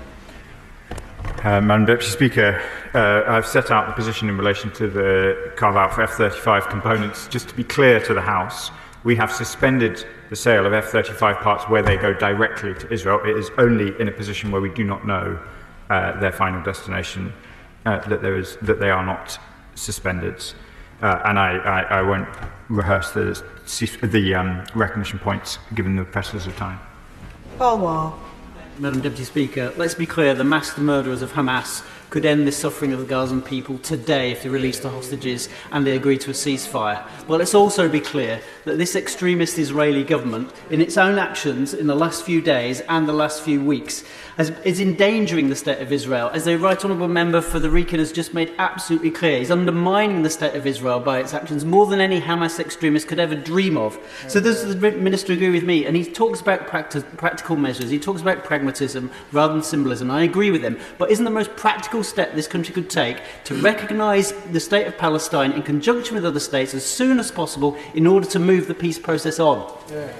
Madam Deputy Speaker, I've set out the position in relation to the carve-out for F-35 components. Just to be clear to the House, we have suspended the sale of F-35 parts where they go directly to Israel. It is only in a position where we do not know their final destination that they are not suspended. And I won't rehearse the recognition points given the pressures of time. Balwar. Madam Deputy Speaker, let's be clear, the master murderers of Hamas could end the suffering of the Gazan people today if they release the hostages and they agree to a ceasefire. But let's also be clear that this extremist Israeli government, in its own actions in the last few days and the last few weeks, is endangering the state of Israel. As the Right Honourable Member for the Wrekin has just made absolutely clear, he's undermining the state of Israel by its actions more than any Hamas extremist could ever dream of. So does the Minister agree with me? And he talks about practical measures, he talks about pragmatism rather than symbolism. I agree with him. But isn't the most practical step this country could take to recognise the state of Palestine in conjunction with other states as soon as possible in order to move the peace process on?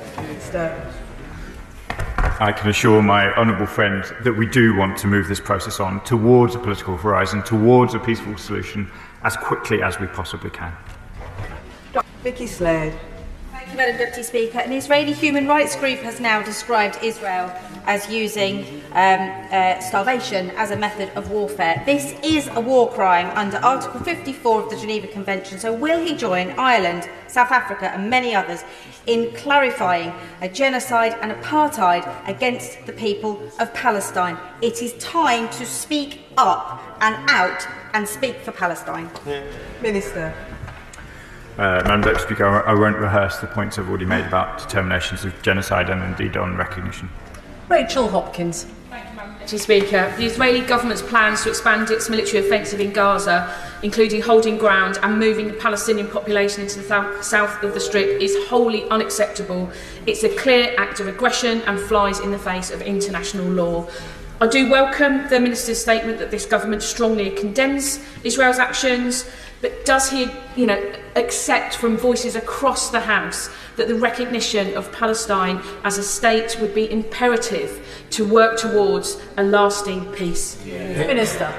I can assure my honourable friend that we do want to move this process on towards a political horizon, towards a peaceful solution, as quickly as we possibly can. Vicky Slade. Thank you, Madam Deputy Speaker. An Israeli human rights group has now described Israel as using starvation as a method of warfare. This is a war crime under Article 54 of the Geneva Convention. So will he join Ireland, South Africa and many others in clarifying a genocide and apartheid against the people of Palestine? It is time to speak up and out and speak for Palestine. Minister. Madam Deputy Speaker, I won't rehearse the points I've already made about determinations of genocide and indeed on recognition. Rachel Hopkins. Thank you, Madam Deputy Speaker. The Israeli government's plans to expand its military offensive in Gaza, including holding ground and moving the Palestinian population into the south of the Strip, is wholly unacceptable. It's a clear act of aggression and flies in the face of international law. I do welcome the Minister's statement that this government strongly condemns Israel's actions, but does he, accept from voices across the House that the recognition of Palestine as a state would be imperative to work towards a lasting peace? Minister.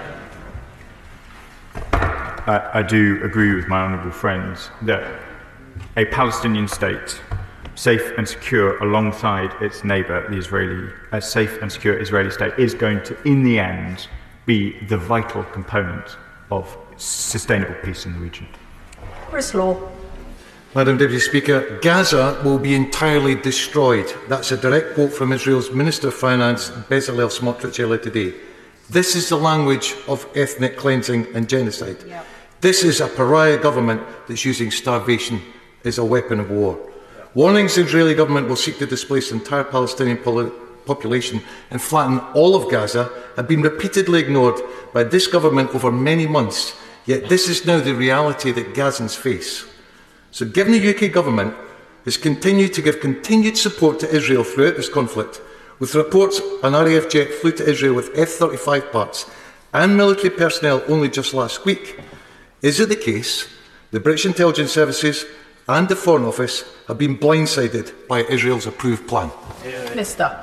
I do agree with my honourable friends that a Palestinian state, safe and secure alongside its neighbour, the Israeli, a safe and secure Israeli state, is going to, in the end, be the vital component of sustainable peace in the region. Chris Law. Madam Deputy Speaker, Gaza will be entirely destroyed. That's a direct quote from Israel's Minister of Finance, Bezalel Smotrich, earlier today. This is the language of ethnic cleansing and genocide. Yep. This is a pariah government that's using starvation as a weapon of war. Warnings the Israeli government will seek to displace the entire Palestinian population and flatten all of Gaza have been repeatedly ignored by this government over many months, yet this is now the reality that Gazans face. So given the UK government has continued to give continued support to Israel throughout this conflict, with reports an RAF jet flew to Israel with F-35 parts and military personnel only just last week, is it the case the British intelligence services and the Foreign Office have been blindsided by Israel's approved plan? Minister.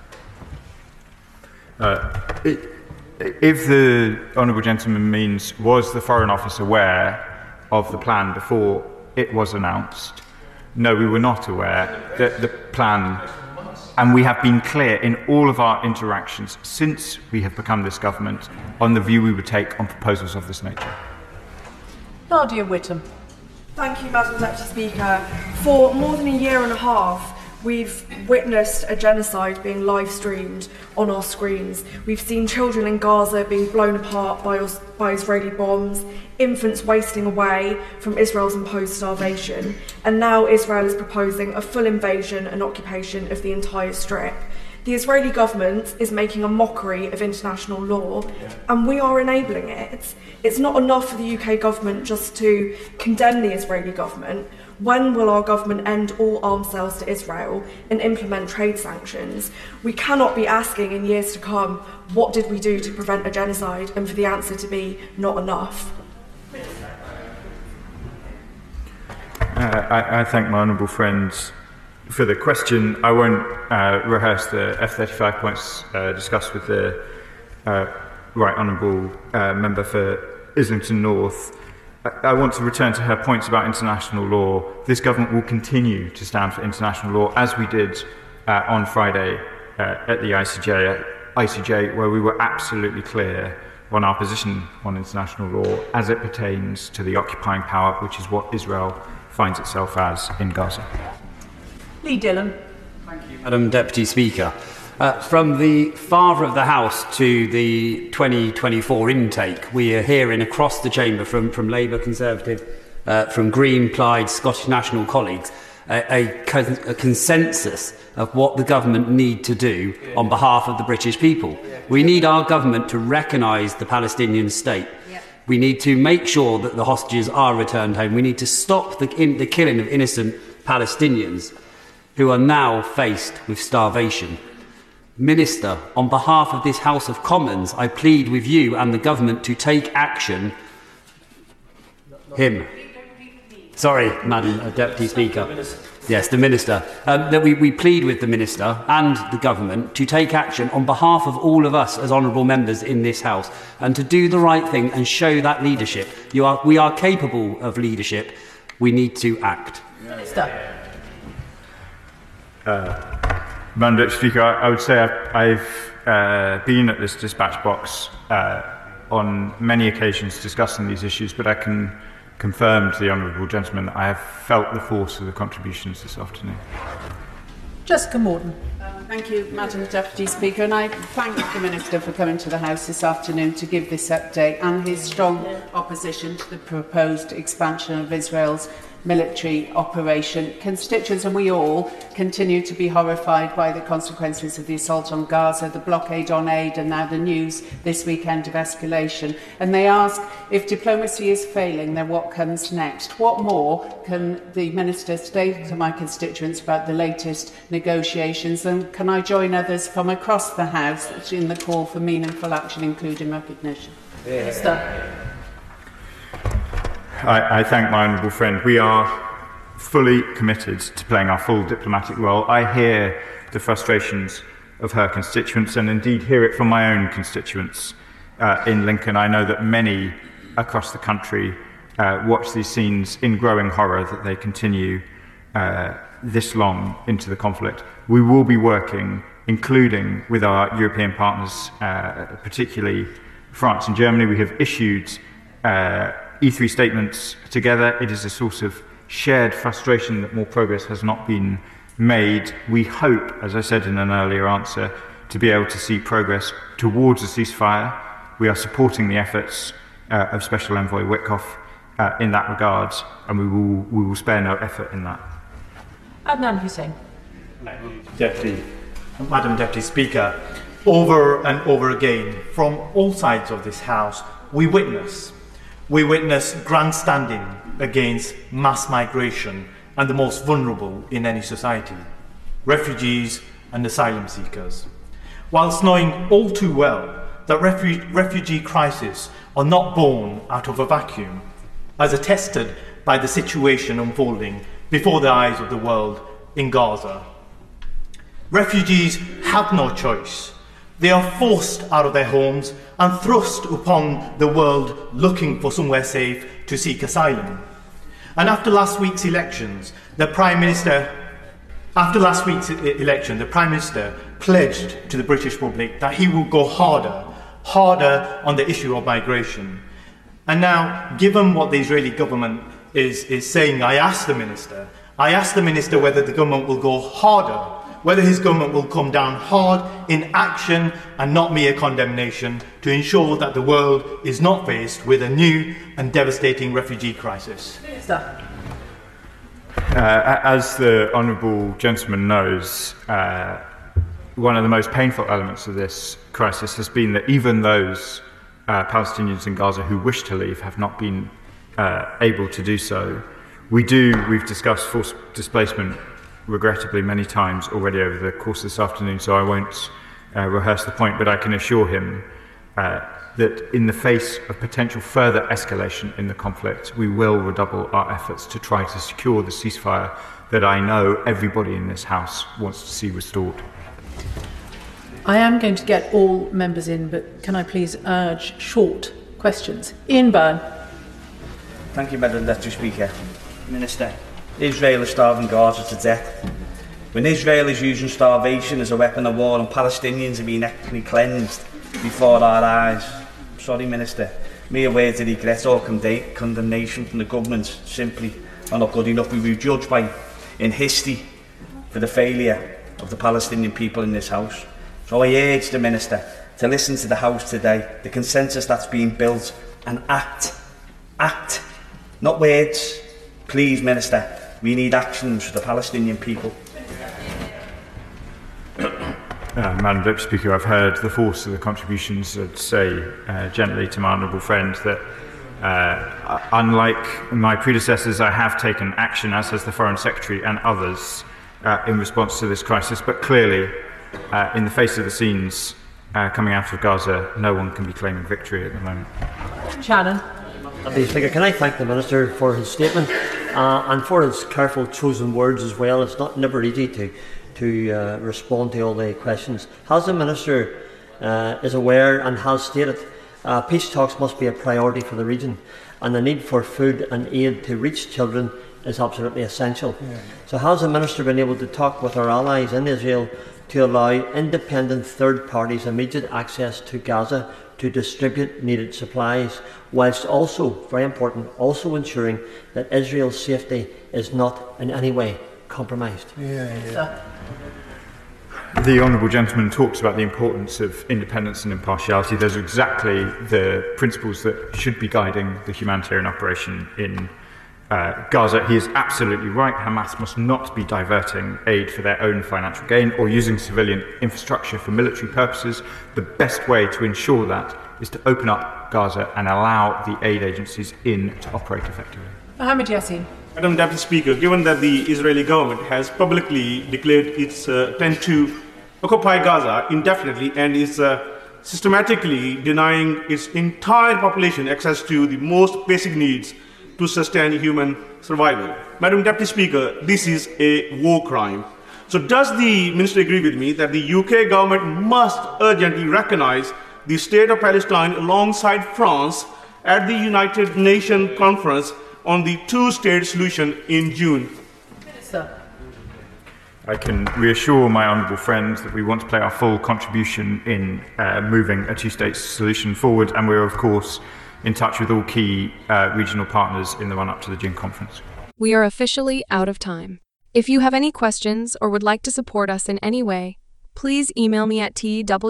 If the honourable gentleman means, was the Foreign Office aware of the plan before it was announced? No, we were not aware that the plan And we have been clear in all of our interactions since we have become this government on the view we would take on proposals of this nature. Nadia Whittam. Thank you, Madam Deputy Speaker. For more than a year and a half, we've witnessed a genocide being live streamed on our screens. We've seen children in Gaza being blown apart by Israeli bombs, infants wasting away from Israel's imposed starvation, and now Israel is proposing a full invasion and occupation of the entire Strip. The Israeli government is making a mockery of international law, and we are enabling it. It's not enough for the UK government just to condemn the Israeli government. When will our government end all arms sales to Israel and implement trade sanctions? We cannot be asking in years to come, what did we do to prevent a genocide, and for the answer to be not enough. I thank my honourable friends for the question. I won't rehearse the F-35 points discussed with the right honourable member for Islington North. I want to return to her points about international law. This government will continue to stand for international law, as we did on Friday at the ICJ, where we were absolutely clear on our position on international law as it pertains to the occupying power, which is what Israel finds itself as in Gaza. Lee Dillon. Madam Deputy Speaker, from the father of the House to the 2024 intake, we are hearing across the chamber from Labour, Conservative, from Green, Plaid, Scottish National colleagues, a consensus of what the government need to do on behalf of the British people. We need our government to recognise the Palestinian state. We need to make sure that the hostages are returned home. We need to stop the killing of innocent Palestinians who are now faced with starvation. Minister, on behalf of this House of Commons, I plead with you and the government to take action. Sorry, Madam Deputy Speaker. Yes, the Minister. That we plead with the Minister and the government to take action on behalf of all of us as honourable members in this House, and to do the right thing and show that leadership. We are capable of leadership. We need to act. Minister. Madam Deputy Speaker, I would say I've been at this dispatch box on many occasions discussing these issues, but I can confirm to the honourable gentleman that I have felt the force of the contributions this afternoon. Jessica Morton. Thank you, Madam Deputy Speaker, and I thank the Minister for coming to the House this afternoon to give this update and his strong opposition to the proposed expansion of Israel's military operation. Constituents and we all continue to be horrified by the consequences of the assault on Gaza, the blockade on aid, and now the news this weekend of escalation. And they ask, if diplomacy is failing, then what comes next? What more can the Minister say to my constituents about the latest negotiations? And can I join others from across the House in the call for meaningful action, including recognition? Minister. I thank my honourable friend. We are fully committed to playing our full diplomatic role. I hear the frustrations of her constituents, and indeed hear it from my own constituents in Lincoln. I know that many across the country watch these scenes in growing horror that they continue this long into the conflict. We will be working, including with our European partners, particularly France and Germany. We have issued E3 statements together. It is a source of shared frustration that more progress has not been made. We hope, as I said in an earlier answer, to be able to see progress towards a ceasefire. We are supporting the efforts of Special Envoy Witkoff in that regard, and we will spare no effort in that. Adnan Hussain. Madam Deputy Speaker, over and over again, from all sides of this House, we witness grandstanding against mass migration and the most vulnerable in any society, refugees and asylum seekers. Whilst knowing all too well that refugee crises are not born out of a vacuum, as attested by the situation unfolding before the eyes of the world in Gaza. Refugees have no choice. They are forced out of their homes and thrust upon the world looking for somewhere safe to seek asylum. And after last week's elections, the Prime Minister After last week's election, the Prime Minister pledged to the British public that he will go harder on the issue of migration. And now, given what the Israeli government is saying, I asked the Minister whether the government will go harder, whether his government will come down hard in action and not mere condemnation to ensure that the world is not faced with a new and devastating refugee crisis. Minister. As the honourable gentleman knows, one of the most painful elements of this crisis has been that even those Palestinians in Gaza who wish to leave have not been able to do so. We've discussed forced displacement regrettably many times already over the course of this afternoon, so I won't rehearse the point, but I can assure him that in the face of potential further escalation in the conflict, we will redouble our efforts to try to secure the ceasefire that I know everybody in this House wants to see restored. I am going to get all members in, but can I please urge short questions? Ian Byrne. Thank you, Madam Deputy Speaker. Minister, Israel is starving Gaza to death. When Israel is using starvation as a weapon of war and Palestinians are being ethnically cleansed before our eyes, sorry, Minister, mere words of regret or condemnation from the government simply are not good enough. We will be judged by in history for the failure of the Palestinian people in this House. So I urge the Minister to listen to the House today, the consensus that's being built, and act. Act, not words. Please, Minister, we need actions for the Palestinian people. Madam Deputy Speaker, I've heard the force of the contributions. I'd say gently to my honourable friend that unlike my predecessors, I have taken action, as has the Foreign Secretary and others, in response to this crisis. But clearly, in the face of the scenes coming out of Gaza, no one can be claiming victory at the moment. Shannon. Deputy Speaker, can I thank the Minister for his statement and for his careful chosen words as well. It's never easy to respond to all the questions. As the Minister is aware and has stated, peace talks must be a priority for the region, and the need for food and aid to reach children is absolutely essential. So has the Minister been able to talk with our allies in Israel to allow independent third parties immediate access to Gaza to distribute needed supplies, whilst also, very important, also ensuring that Israel's safety is not in any way compromised? The honourable gentleman talks about the importance of independence and impartiality. Those are exactly the principles that should be guiding the humanitarian operation in Gaza. He is absolutely right. Hamas must not be diverting aid for their own financial gain or using civilian infrastructure for military purposes. The best way to ensure that is to open up Gaza and allow the aid agencies in to operate effectively. Mohammed Yassin. Madam Deputy Speaker, given that the Israeli government has publicly declared its intent to occupy Gaza indefinitely and is systematically denying its entire population access to the most basic needs to sustain human survival, Madam Deputy Speaker, this is a war crime. So does the Minister agree with me that the UK government must urgently recognise the state of Palestine alongside France at the United Nations Conference on the two-state solution in June? Minister. I can reassure my honourable friends that we want to play our full contribution in moving a two-state solution forward, and we're of course in touch with all key regional partners in the run-up to the June conference. We are officially out of time. If you have any questions or would like to support us in any way, please email me at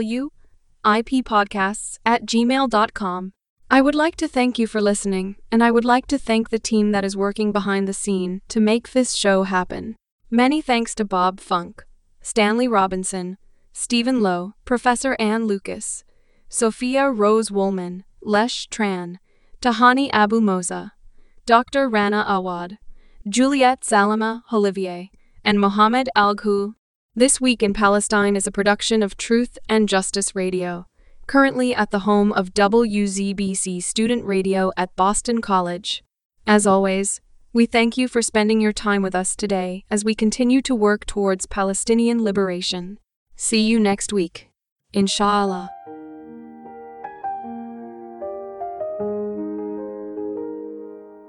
twippodcasts@gmail.com. I would like to thank you for listening, and I would like to thank the team that is working behind the scene to make this show happen. Many thanks to Bob Funk, Stanley Robinson, Stephen Lowe, Professor Ann Lucas, Sophia Rose Woolman, Lesh Tran, Tahani Abu Moza, Dr. Rana Awad, Juliette Salama Olivier, and Mohammed Al-Ghul. This Week in Palestine is a production of Truth and Justice Radio, currently at the home of WZBC Student Radio at Boston College. As always, we thank you for spending your time with us today as we continue to work towards Palestinian liberation. See you next week. Inshallah.